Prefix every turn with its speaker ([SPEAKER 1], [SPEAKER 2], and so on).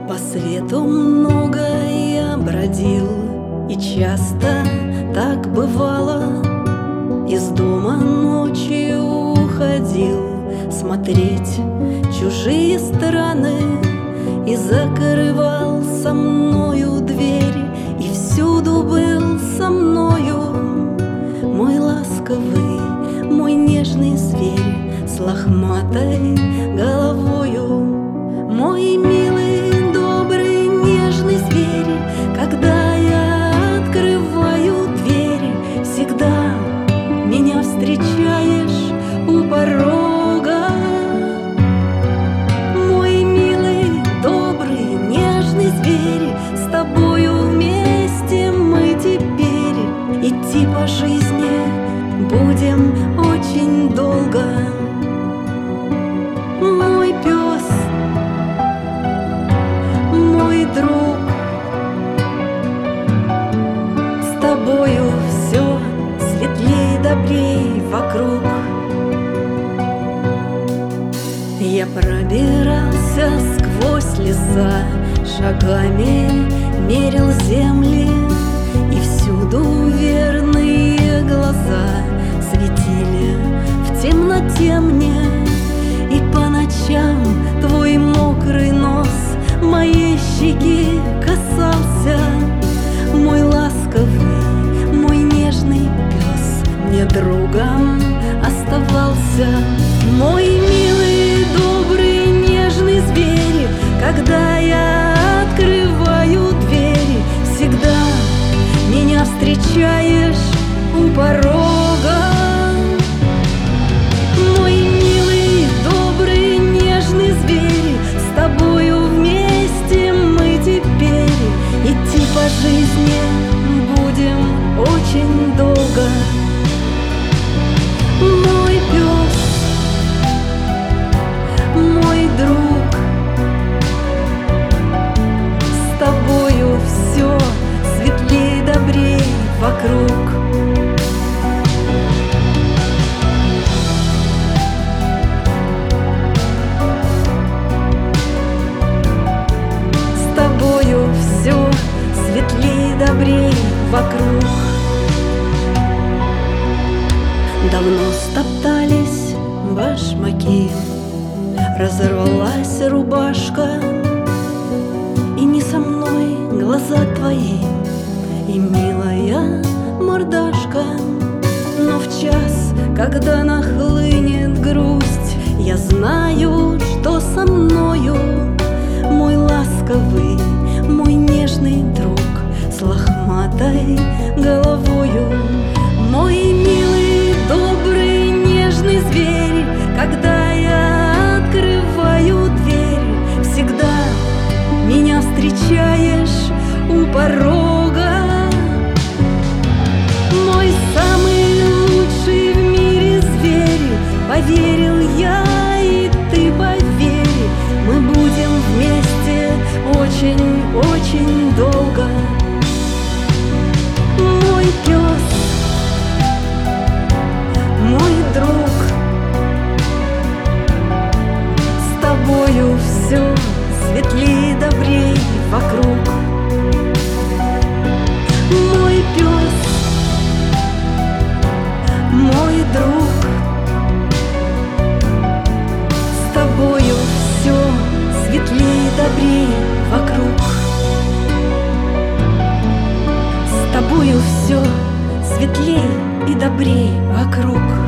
[SPEAKER 1] По свету много я бродил, и часто так бывало. Из дома ночью уходил смотреть чужие страны, и закрывал со мною дверь, и всюду был со мною мой ласковый, мой нежный зверь с лохматой головою. Мой милый, добрый, нежный зверь, когда я открываю дверь, всегда меня встречаешь у порога. Мой милый, добрый, нежный зверь, с тобою вместе мы теперь идти по жизни будем очень долго. Мой пес, мой друг, с тобою все светлей, добрей вокруг. Я пробирался сквозь леса, шагами мерил земли, и всюду верные глаза светили в темноте мне. И по ночам твой мокрый нос моей щеки касался. Мой ласковый, мой нежный пес мне другом оставался. Мой милый, добрый, нежный зверь, когда я открываю дверь, всегда меня встречаешь у порога. Мой милый, добрый, нежный зверь, с тобою вместе мы теперь идти по жизни будем очень долго. Мой пес, мой друг, с тобою все светлей, добрей вокруг. С тобою все светлей, добрей вокруг. Давно стоптались башмаки, разорвалась рубашка, и не со мной глаза твои и милая мордашка. Но в час, когда нахлынет грусть, я знаю, что со мною мой ласковый, мой нежный друг с лохматой головою. Мой милый, добрый, нежный зверь, когда я открываю дверь, всегда меня встречаешь у порога. Мой самый лучший в мире зверь, поверил я, и ты поверь, мы будем вместе очень-очень долго. Мой пес, мой друг, с тобою все светлей, добрей вокруг. Мой пес, мой друг, с тобою все светлей, добрей вокруг. С тобою все светлей и добрей вокруг.